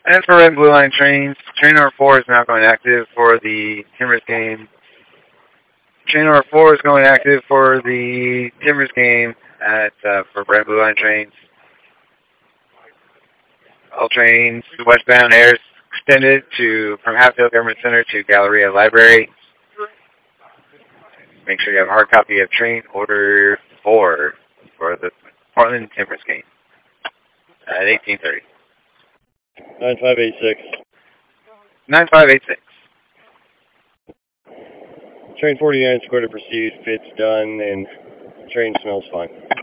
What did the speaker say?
And for red and blue line trains, train number 4 is now going active for the Timbers game. Train number 4 is going active for the Timbers game for red and blue line trains. All trains westbound airs extended from Hatfield Government Center to Galleria Library. Make sure you have a hard copy of train order 4 for the Portland Timbers game at 18:30. 9586. 9586. Train 49 square to proceed, fit's done, and train smells fine.